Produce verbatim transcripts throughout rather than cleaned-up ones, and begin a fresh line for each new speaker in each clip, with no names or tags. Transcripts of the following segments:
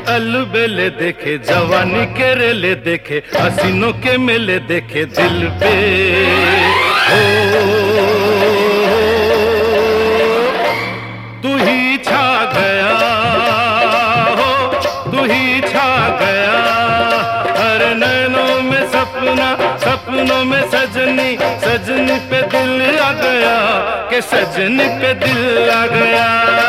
अलबेले देखे, जवानी के रेले देखे, हसीनों के मेले देखे दिल पे। ओ तू ही छा गया, हो तू ही छा गया, हर नैनों में सपना, सपनों में सजनी, सजनी पे दिल आ गया, के सजनी पे दिल आ गया।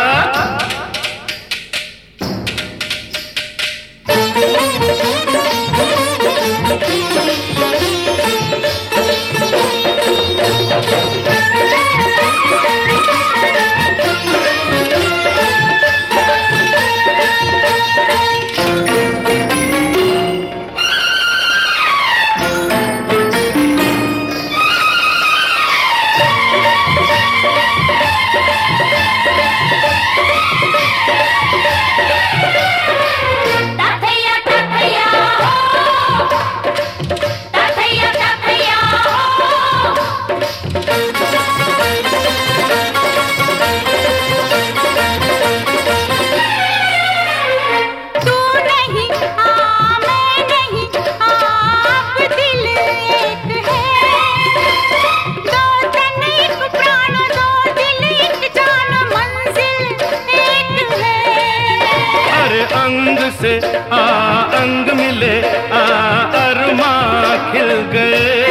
अंग से आ अंग मिले, आ अरमा खिल गए,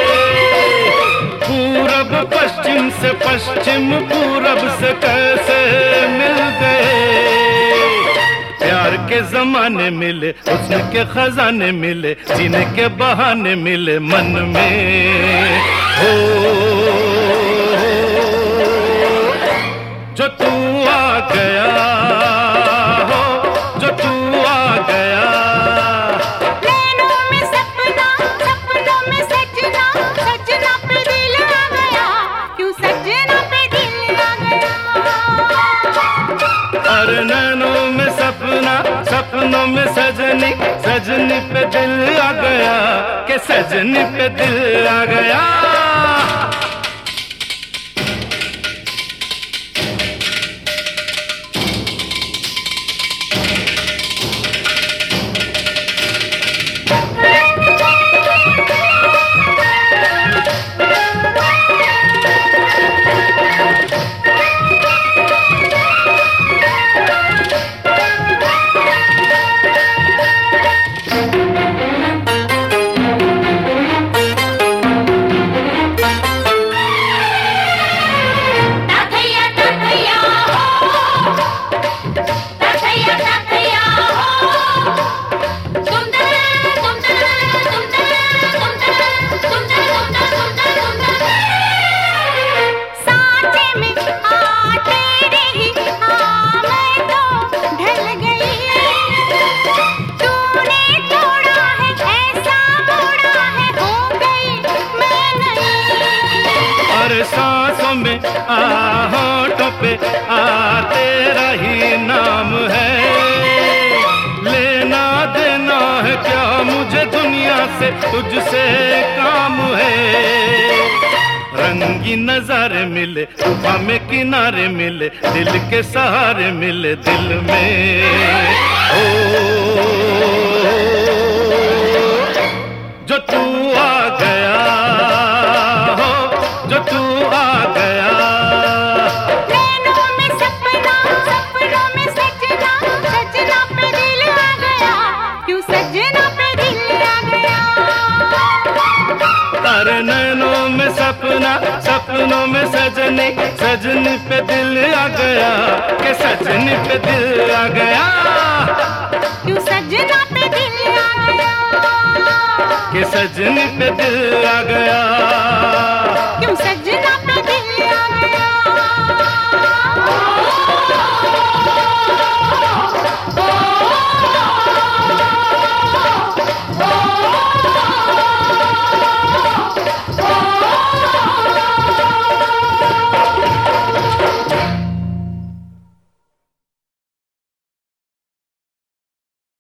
पूरब पश्चिम से पश्चिम पूरब से कैसे मिल गए। प्यार के जमाने मिले, हुस्न के खजाने मिले, जीने के बहाने मिले मन में। हो जो तू आ गया, नैनों में सपना, सपनों में सजनी, सजनी पे दिल आ गया, के सजनी पे दिल आ गया। सांसों में आ होठों पे आ तेरा ही नाम है, लेना देना है क्या मुझे दुनिया से, तुझसे काम है। रंगी नजारे मिले, तूफान में किनारे मिले, दिल के सहारे मिले दिल में। ओ जो तू आ गया, जो तू आ गया,
नैनों में सपना, सपनों में सजना, सजना पे दिल आ गया, क्यों सजना पे दिल आ गया।
अरे नैनों में सपना, सपनों में सजनी, सजनी पे दिल आ गया, के सजनी पे दिल आ गया,
क्यों सजना पे दिल आ गया,
के सजनी पे दिल आ गया।